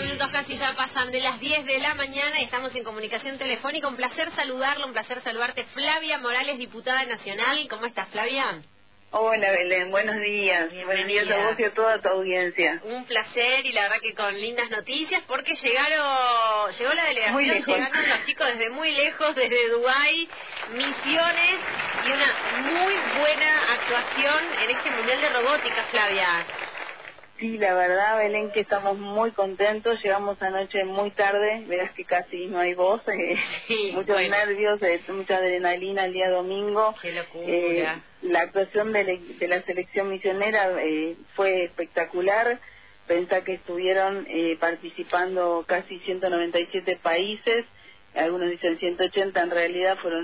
minutos casi ya pasan de las 10 de la mañana y estamos en comunicación telefónica. Un placer saludarlo, un placer saludarte. Flavia Morales, diputada nacional. ¿Cómo estás, Flavia? Hola, Belén, buenos días. Buenos días a vos y a toda tu audiencia. Un placer y la verdad que con lindas noticias porque llegó la delegación, llegaron los chicos desde muy lejos, desde Dubái, Misiones y una muy buena actuación en este Mundial de Robótica, Flavia. Sí, la verdad, Belén, que estamos muy contentos. Llegamos anoche muy tarde, verás que casi no hay voz, sí, muchos nervios, mucha adrenalina el día domingo. ¡Qué locura! La actuación de la selección misionera fue espectacular. Pensá que estuvieron participando casi 197 países. Algunos dicen 180, en realidad fueron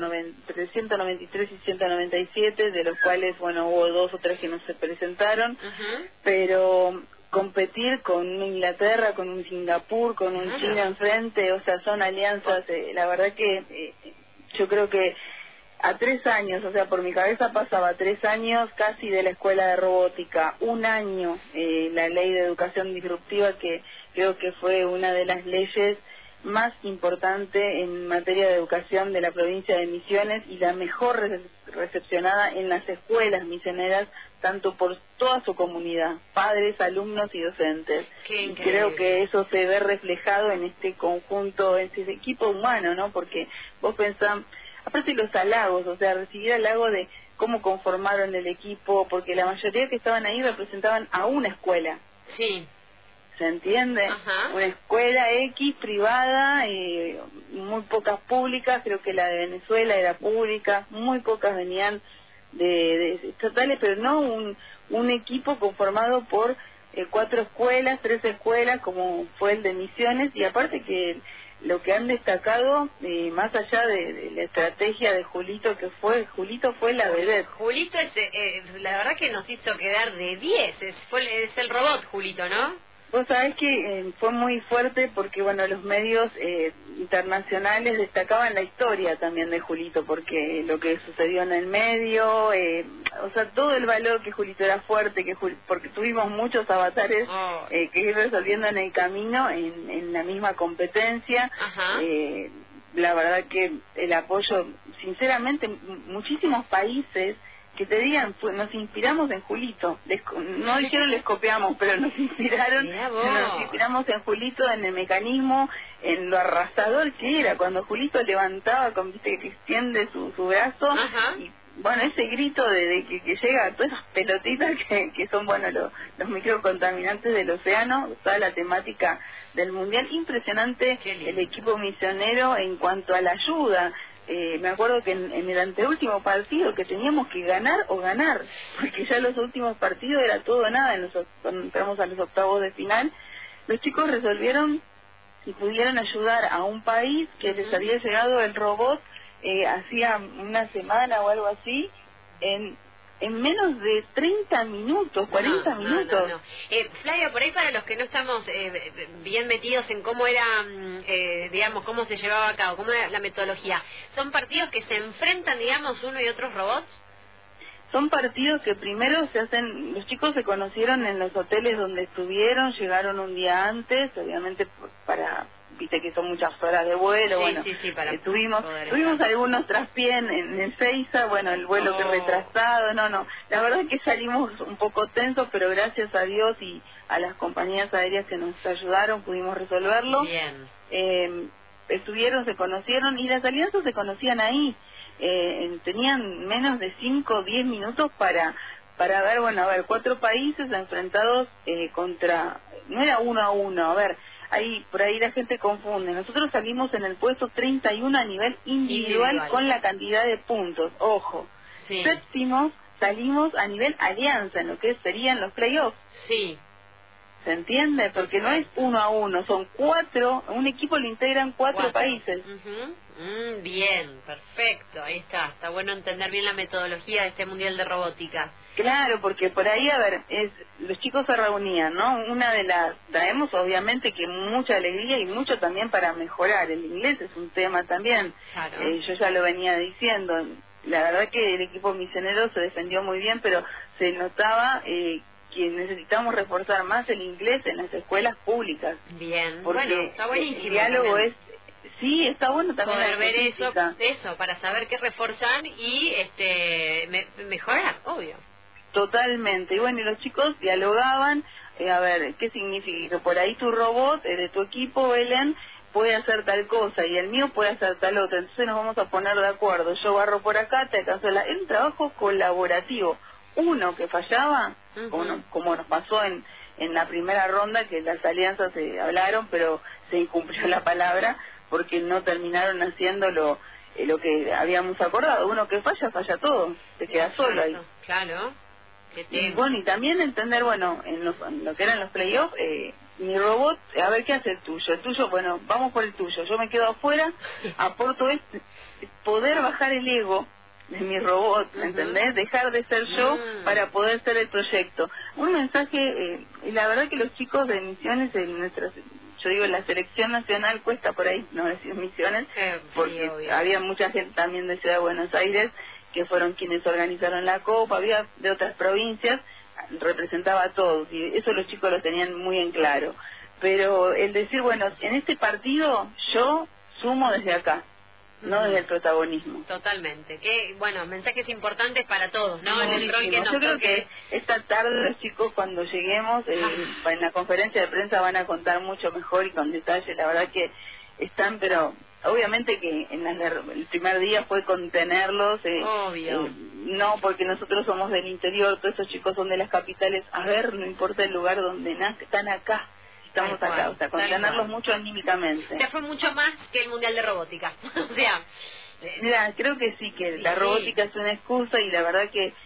193 y 197, de los cuales, bueno, hubo 2 o 3 que no se presentaron, pero competir con Inglaterra, con un Singapur, con un China enfrente, o sea, son alianzas, la verdad que yo creo que a 3 años, o sea, por mi cabeza pasaba 3 años casi de la escuela de robótica, 1 año la ley de educación disruptiva, que creo que fue una de las leyes más importante en materia de educación de la provincia de Misiones y la mejor recepcionada en las escuelas misioneras, tanto por toda su comunidad, padres, alumnos y docentes. Y creo que eso se ve reflejado en este conjunto, en este equipo humano, ¿no? Porque vos pensás, aparte los halagos, o sea, recibir halagos de cómo conformaron el equipo, porque la mayoría que estaban ahí representaban a una escuela. Sí. ¿Se entiende? Una escuela X privada, muy pocas públicas, creo que la de Venezuela era pública, muy pocas venían de estatales, pero no un equipo conformado por 4 escuelas, 3 escuelas, como fue el de Misiones, y aparte que lo que han destacado, más allá de la estrategia de Julito, Julito fue la vedette. Julito la verdad que nos hizo quedar de 10, es el robot Julito, ¿no? Vos sabés que fue muy fuerte porque, bueno, los medios internacionales destacaban la historia también de Julito, porque lo que sucedió en el medio, o sea, todo el valor que Julito era fuerte, porque tuvimos muchos avatares que ir resolviendo en el camino, en la misma competencia. La verdad que el apoyo, sinceramente, muchísimos países que te digan, pues nos inspiramos en Julito, no dijeron les copiamos, pero nos inspiramos en Julito, en el mecanismo, en lo arrasador que era, cuando Julito levantaba, viste que extiende su brazo, y bueno, ese grito de que llega a todas esas pelotitas que son, bueno, los microcontaminantes del océano, toda la temática del mundial, impresionante el equipo misionero en cuanto a la ayuda. Me acuerdo que en el anteúltimo partido que teníamos que ganar o ganar, porque ya los últimos partidos era todo o nada, cuando entramos a los octavos de final, los chicos resolvieron y pudieron ayudar a un país que les había llegado el robot hacía una semana o algo así, en menos de 30 minutos, 40 minutos. Flavia, por ahí para los que no estamos bien metidos en cómo era, digamos, cómo se llevaba a cabo, cómo era la metodología, ¿son partidos que se enfrentan, digamos, uno y otros robots? Son partidos que primero se hacen, los chicos se conocieron en los hoteles donde estuvieron, llegaron un día antes, obviamente viste que son muchas horas de vuelo, tuvimos algunos traspiés en Ezeiza, bueno, el vuelo que retrasado, la verdad es que salimos un poco tensos, pero gracias a Dios y a las compañías aéreas que nos ayudaron pudimos resolverlo. Bien. Estuvieron, se conocieron y las alianzas se conocían ahí, tenían menos de 5 o 10 minutos para ver, bueno, 4 países enfrentados contra, no era 1 a 1, por ahí la gente confunde. Nosotros salimos en el puesto 31 a nivel individual con la cantidad de puntos. Ojo, séptimos salimos a nivel alianza, en lo que serían los playoffs. Sí. ¿Se entiende? Porque no es 1 a 1, son 4, un equipo lo integran 4 países. Bien, perfecto, ahí está bueno entender bien la metodología de este Mundial de Robótica. Claro, porque por ahí, los chicos se reunían, ¿no? Traemos obviamente que mucha alegría y mucho también para mejorar. El inglés es un tema también, yo ya lo venía diciendo. La verdad que el equipo misionero se defendió muy bien, pero se notaba que necesitamos reforzar más el inglés en las escuelas públicas. Bien, porque bueno, está buenísimo. El diálogo también. Sí, está bueno también poder ver eso, para saber qué reforzar y mejorar, obvio. Totalmente. Y bueno, y los chicos dialogaban, a ver, ¿qué significa? Que por ahí tu robot de tu equipo, Belén, puede hacer tal cosa y el mío puede hacer tal otra. Entonces nos vamos a poner de acuerdo. Yo barro por acá, te alcanzo la... Es un trabajo colaborativo. Uno que fallaba, como nos pasó en la primera ronda, que las alianzas se hablaron, pero se incumplió la palabra, porque no terminaron haciendo lo que habíamos acordado. Uno que falla todo, te queda solo ahí. Claro. Y bueno, y también entender, bueno, en lo que eran los playoffs, mi robot, a ver qué hace el tuyo, bueno, vamos por el tuyo, yo me quedo afuera, aporto poder bajar el ego de mi robot, ¿me entendés? Dejar de ser yo para poder ser el proyecto. Un mensaje, y la verdad que los chicos de Misiones, en nuestras... Yo digo, la selección nacional cuesta por ahí, no decir Misiones, porque sí, había mucha gente también de Ciudad de Buenos Aires que fueron quienes organizaron la Copa, había de otras provincias, representaba a todos, y eso los chicos lo tenían muy en claro. Pero el decir, bueno, en este partido yo sumo desde acá, no desde el protagonismo. Totalmente. Que, bueno, mensajes importantes para todos, ¿no? En el rol que nos Yo creo que esta tarde los chicos, cuando lleguemos, en la conferencia de prensa van a contar mucho mejor y con detalle. La verdad que están, pero obviamente que el primer día fue contenerlos. Obvio. No, porque nosotros somos del interior, todos esos chicos son de las capitales. A ver, no importa el lugar donde están acá. Estamos acá, o sea, contenerlos mucho anímicamente. O sea, fue mucho más que el Mundial de Robótica. O sea... Mira, creo que sí, que la robótica es una excusa y la verdad que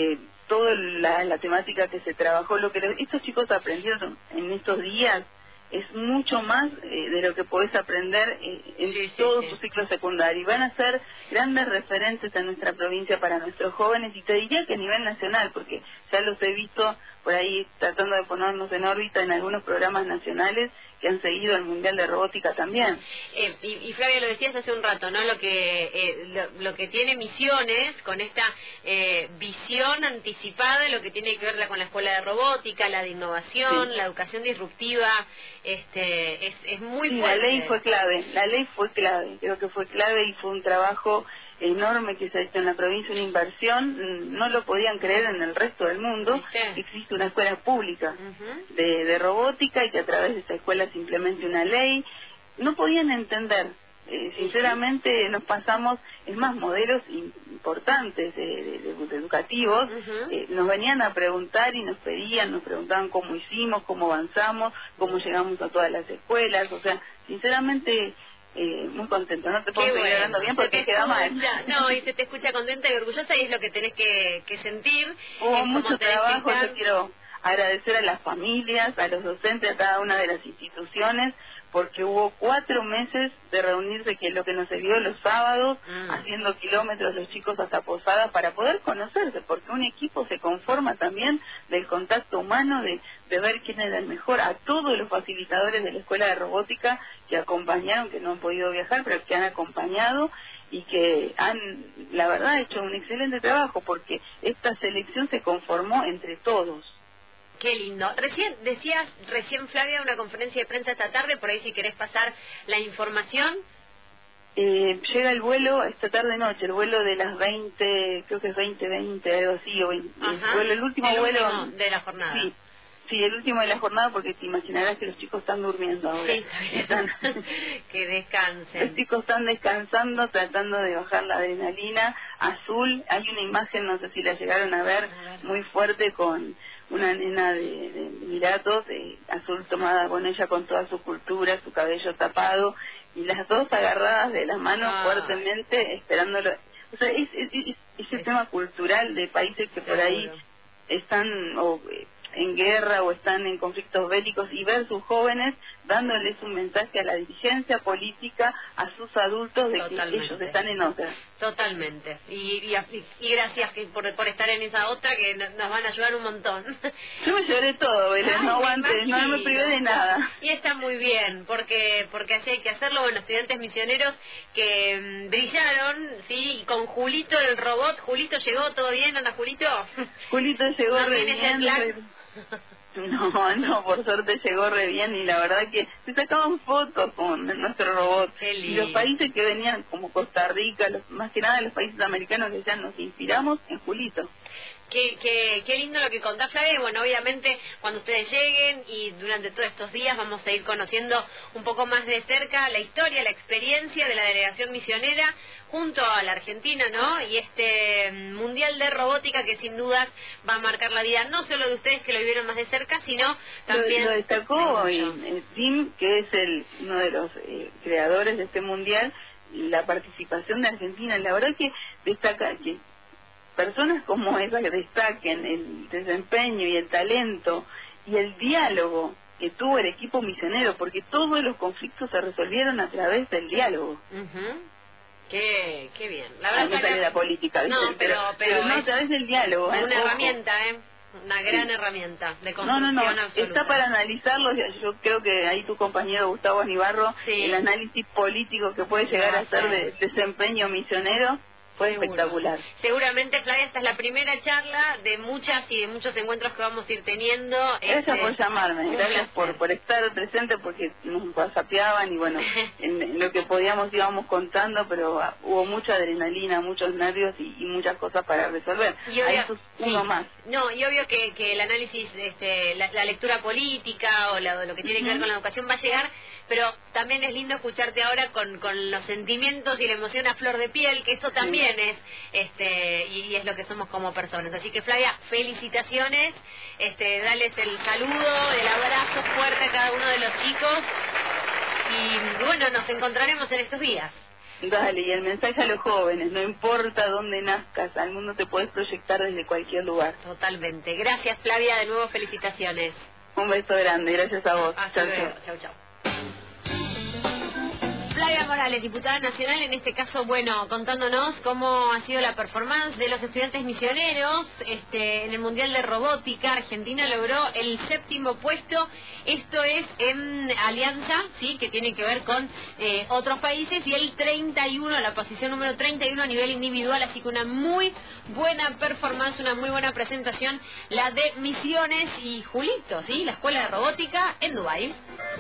toda la temática que se trabajó, lo que estos chicos aprendieron en estos días es mucho más de lo que podés aprender en todo tu ciclo secundario. Y van a ser grandes referentes en nuestra provincia para nuestros jóvenes, y te diría que a nivel nacional, porque ya los he visto por ahí tratando de ponernos en órbita en algunos programas nacionales que han seguido el Mundial de Robótica también. Y Flavia, lo decías hace un rato, ¿no? Lo que tiene Misiones, con esta visión anticipada de lo que tiene que ver con la escuela de robótica, la de innovación, la educación disruptiva, es muy fuerte. La ley fue clave, creo que fue clave y fue un trabajo enorme que se ha hecho en la provincia, una inversión, no lo podían creer en el resto del mundo. Existe una escuela pública de robótica y que a través de esa escuela se implemente una ley. No podían entender, sinceramente nos pasamos, es más, modelos importantes de educativos, nos venían a preguntar y nos preguntaban cómo hicimos, cómo avanzamos, cómo llegamos a todas las escuelas, o sea, sinceramente... muy contento, no te puedo seguir hablando bien porque queda mal. No, y se te escucha contenta y orgullosa y es lo que tenés que sentir. Hubo mucho trabajo, yo quiero agradecer a las familias, a los docentes, a cada una de las instituciones, porque hubo 4 meses de reunirse, que es lo que nos vio los sábados, haciendo kilómetros los chicos hasta Posadas para poder conocerse, porque un equipo se conforma también del contacto humano, de ver quién era el mejor, a todos los facilitadores de la Escuela de Robótica que acompañaron, que no han podido viajar, pero que han acompañado y que han, la verdad, hecho un excelente trabajo, porque esta selección se conformó entre todos. Qué lindo. Decías Flavia, una conferencia de prensa esta tarde, por ahí si querés pasar la información. Llega el vuelo esta tarde-noche, el vuelo de las 20, creo que es 20:20, algo así, o el último vuelo de la jornada. Sí, el último de la jornada, porque te imaginarás que los chicos están durmiendo ahora. Sí, que descansen. Los chicos están descansando, tratando de bajar la adrenalina. Azul, hay una imagen, no sé si la llegaron a ver, muy fuerte, con una nena de Emiratos, azul tomada con ella con toda su cultura, su cabello tapado, y las dos agarradas de las manos fuertemente, esperándolo. O sea, ese tema cultural de países que por ahí están en guerra o están en conflictos bélicos, y ver sus jóvenes dándoles un mensaje a la dirigencia política, a sus adultos, de que ellos están en otra. Totalmente. Y gracias por estar en esa otra, que nos van a ayudar un montón. Yo me lloré todo, Belén, no aguanté, no me privé de nada. Y está muy bien, porque así hay que hacerlo. Bueno, estudiantes misioneros que brillaron, sí, con Julito el robot. Julito llegó, ¿todo bien? ¿Anda Julito? Julito llegó re bien. No, por suerte llegó re bien y la verdad que se sacaban fotos con nuestro robot. Y los países que venían, como Costa Rica, más que nada los países americanos, que ya nos inspiramos en Julito. Qué lindo lo que contás, Flavia. Y bueno, obviamente cuando ustedes lleguen y durante todos estos días vamos a ir conociendo un poco más de cerca la historia, la experiencia de la delegación misionera junto a la Argentina, ¿no? Y este Mundial de Robótica que sin dudas va a marcar la vida no solo de ustedes que lo vivieron más de cerca, sino también... Lo destacó Tim, que es uno de los creadores de este Mundial, la participación de Argentina. La verdad que destaca que personas como esas que destaquen el desempeño y el talento y el diálogo que tuvo el equipo misionero, porque todos los conflictos se resolvieron a través del diálogo. Qué bien. La verdad no sale la política, ¿viste? No, pero no, a través del diálogo. Una herramienta, una gran herramienta de construcción absoluta. Está para analizarlo. Yo creo que ahí tu compañero Gustavo Anibarro, el análisis político que puede llegar a ser de desempeño misionero, fue espectacular. Seguramente, Flavia, esta es la primera charla de muchas y de muchos encuentros que vamos a ir teniendo. Gracias por llamarme, gracias por estar presente, porque nos whatsappeaban y bueno, en lo que podíamos íbamos contando, pero hubo mucha adrenalina, muchos nervios y muchas cosas para resolver. Y obvio, eso es uno más. No, y obvio que el análisis, la lectura política o lo que tiene que ver con la educación va a llegar, pero también es lindo escucharte ahora con los sentimientos y la emoción a flor de piel, que eso también es y es lo que somos como personas. Así que, Flavia, felicitaciones, dales el saludo, el abrazo fuerte a cada uno de los chicos y bueno, nos encontraremos en estos días. Dale, y el mensaje a los jóvenes: no importa dónde nazcas, al mundo te puedes proyectar desde cualquier lugar. Totalmente. Gracias, Flavia, de nuevo felicitaciones. Un beso grande, gracias a vos. Hasta luego. Chau. Flavia Morales, diputada nacional, en este caso, bueno, contándonos cómo ha sido la performance de los estudiantes misioneros en el Mundial de Robótica. Argentina logró el 7º puesto, esto es en alianza, sí, que tiene que ver con otros países, y el 31, la posición número 31 a nivel individual, así que una muy buena performance, una muy buena presentación, la de Misiones y Julito, sí, la escuela de robótica en Dubái.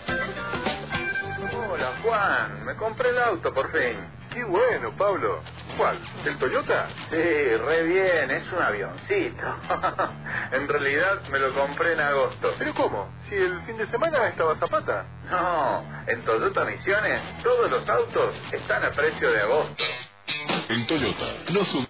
Hola, Juan, me compré el auto por fin. Qué bueno, Pablo. ¿Cuál? ¿El Toyota? Sí, re bien, es un avioncito. En realidad me lo compré en agosto. ¿Pero cómo? Si el fin de semana estaba Zapata. No, en Toyota Misiones todos los autos están a precio de agosto. En Toyota, no